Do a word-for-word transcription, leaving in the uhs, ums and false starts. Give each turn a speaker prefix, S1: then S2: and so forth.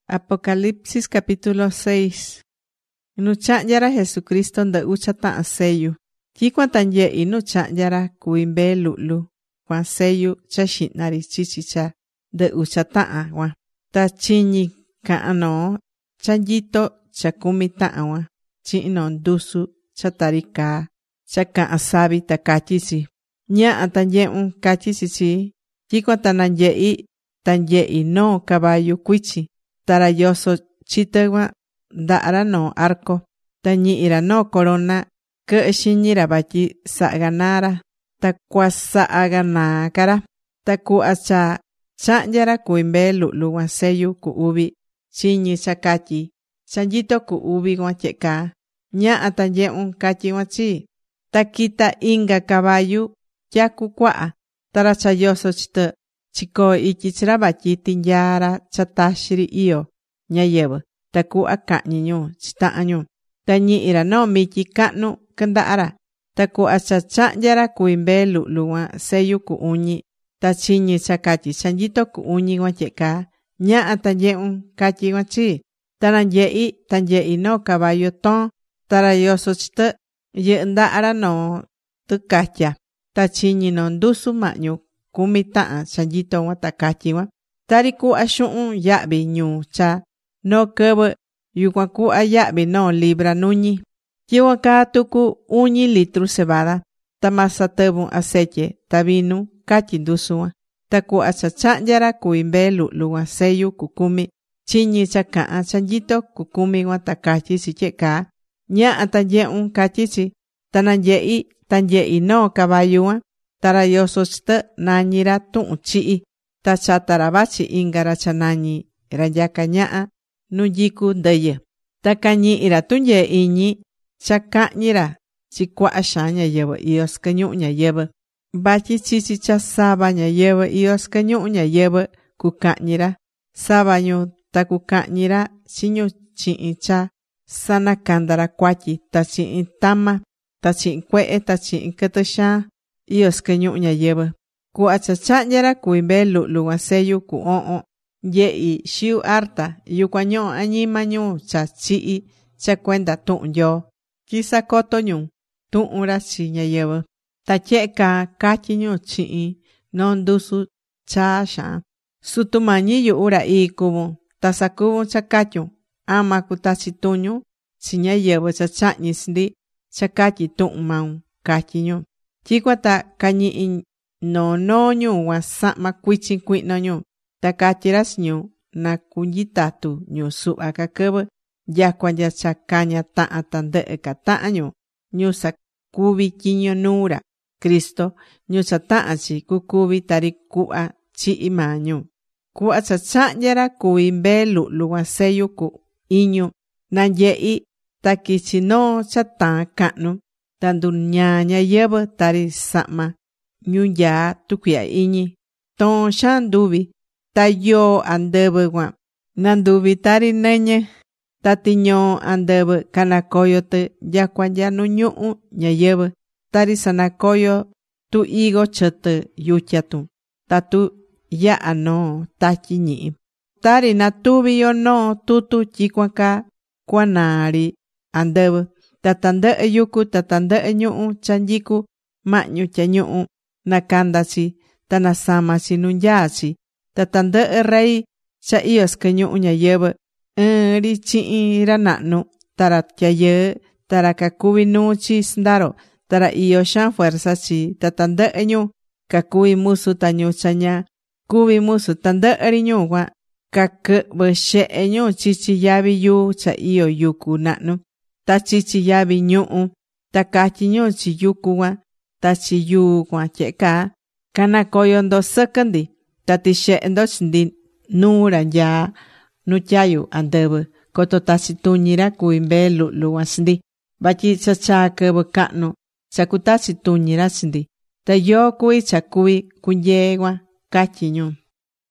S1: Apocalipsis capítulo seis. Nu cha'nyara Jesucristo ndɨ ucha ta'an sellu. Tyicuan ta nye'i nu cha'nyara kuvi mbee lu'lu cuan sellu cha xi'nari chichi cha ndɨ ucha ta'an cuan. Ta chiñi ka'an noo cha nyito cha kumi ta'an cuan chi'in noo ndusu cha tari kaa cha ka'an savi ta catyi chi: ña'a ta nye'un, catyi chi chi. Tyicuan ta nanye'i ta nye'i noo caballu cuichi. Tara yoso chitɨ cuan nda'a noo arco. Ta ñi'i‑ra noo corona quɨ'ɨ xiñi‑ra vatyi sa'a ganaa‑ra. Ta cuasa'a ganaa‑ca‑ra. Ta cuhva cha cha'nyara kuvi mbee lu'lu cuan sellu cu uvi, chiñi cha catyi cha nyito cu uvi cuan tye'e caa: ña'a ta nye'un, catyi cuan chii. Ta quita inga caballu tyacu cuaha. Ta ra cha yoso chi‑tɨ chicoo ityi chi‑ra vatyi tinyaa‑ra cha taxi‑ri io ñáyɨvɨ tacuhva cahñi ñu chi ta'an ñu. Ta ñi'i‑ra noo mityi cahnu quɨnda'a‑ra. Ta cuhva cha cha'nyara kuvi mbee lu'lu cuan sellu cu uñi, ta chiñi cha catyi cha nyito cu uñi cuan tye'e caa: ña'a ta nye'un, catyi cuan chii. Ta nanye'i ta nye'i noo caballu toon. Ta ra yoso chi‑tɨ yɨ'ɨ nda'a‑ra noo tɨcatya. Ta chiñi noo ndusu mahñu cumi ta'an cha nyito cuan ta catyi cuan: tari cuhva xu'un ya'vi ñuu cha noo quɨvɨ, yucuan cuhva ya'vi noo libra nuñi. Tyicuan caa tucu uñi litru cebada. Ta ma satɨvun acetye ta vinu, catyi ndusu cuan. Ta cuhva cha cha'nyara kuvi mbee lu'lu cuan sellu cu kumi, chiñi cha ca'an cha nyito cu kumi cuan ta catyi chi tye'e caa: ña'a ta nye'un, catyi chi. Ta nanye'i ta nye'i noo caballu cuan. Ta ra yoso chi‑tɨ nañi‑ra Tuhun Chi'i. Ta chata‑ra vachi inga ra cha nañi ra nyaca ñaha nu nyicu ndɨyɨ. Ta cañihi‑ra tunyee iñi cha cahñi‑ra chi cuaha xaan ñáyɨvɨ io sɨquɨ ñuhu ñayɨvɨ. Vatyi chichi cha sava ñáyɨvɨ io sɨquɨ ñuhu ñayɨvɨ cucahñi‑ra. Sava ñu ta cucahñi‑ra chi ñu chihin cha sanacanda‑ra cuatyi, ta chihin tama, ta chihin cuehe, ta chihin quɨtɨ xaan io sɨquɨ ñuhu ñayɨvɨ. Cuhva cha cha'nyara kuvi mbee lu'lu cuan sellu cu o'on, nye'i xiu arta yucuan ñoho añima ñu cha chihi cha cuenda tuhun Nyoo, tyi sacoto ñu tuhun ra chi ñáyɨvɨ. Ta tye'e caa catyi ñu chihin noo ndusu chaa xaan: Sutu Mañi yuhu ra ii cuvun. Ta sacuvun cha catyun. Ama cutachi tuñun chi ñáyɨvɨ cha chahñi chi ndi cha catyi tuhun maun, catyi ñu. Tyicuan ta cañihi noo noo ñu cuan sahma cuichin cuihno ñu. Ta catyi‑ra chi ñu na cunyitatu ñu suhva ca quɨvɨ nyacua nya cha caña tahan tandɨ'ɨ ca tahan ñu, ñu sacuvi tyiño nuu‑ra Cristo, ñu cha tahan chi cucuvi tari cuhva chihi maa ñu. Cuhva cha cha'nyara kuvi mbee lu'lu cuan sellu cu iñu. Nanye'i ta quichi noo cha taan cahnu. Ta nduñaa ñayɨvɨ tari sahma ñu nyaa tucuihya iñi. Toon xaan nduvi. Ta yoo andɨvɨ cuan nanduvi tari nɨñɨ. Ta tiñoo andɨvɨ canacoyo‑tɨ nyacua nya nu ñuhu ñayɨvɨ, tari sanacoyo tu higo chɨtɨ yutyatun tatu yaha noo tatyi ñihi. Tari natuvi yo noo tutu tyicuan caa cuanaa‑ri andɨvɨ. Ta tandɨ'ɨ yucu ta tandɨ'ɨ ñuhu cha nyicu mahñu tyañuhu nakanda chi ta nasama chi nu nyaa chi. Ta tandɨ'ɨ rey cha io sɨquɨ ñuhu ñayɨvɨ, ɨɨn‑ri chihin ra nahnu, ta ra tyayɨɨ, ta ra cacuvi nuu chi sndaro, ta ra io xaan fuerza chi, ta tandɨ'ɨ ñu cacuvi musu ta ñu cha ña cuvi musu tandɨ'ɨ‑ri ñu cuan, caquɨhvɨ xehe ñu chichi yavi yuu cha io yucu nahnu, ta chichi yavi ñuhu. Ta catyi ñu chi yucu cuan ta chi yuu cuan tye'e caa: canacoyo ndo sɨquɨ ndi, ta tixehe ndo chi ndi nuu ra nyaa nu tyayu andɨvɨ, coto tachi tuñi ra kuvi mbee lu'lu cuan chi ndi, vatyi cha chaa quɨvɨ cahnu cha cutachi tuñi ra chi ndi. Ta yoo cuvi cha cuvi cunyee cuan, catyi ñu.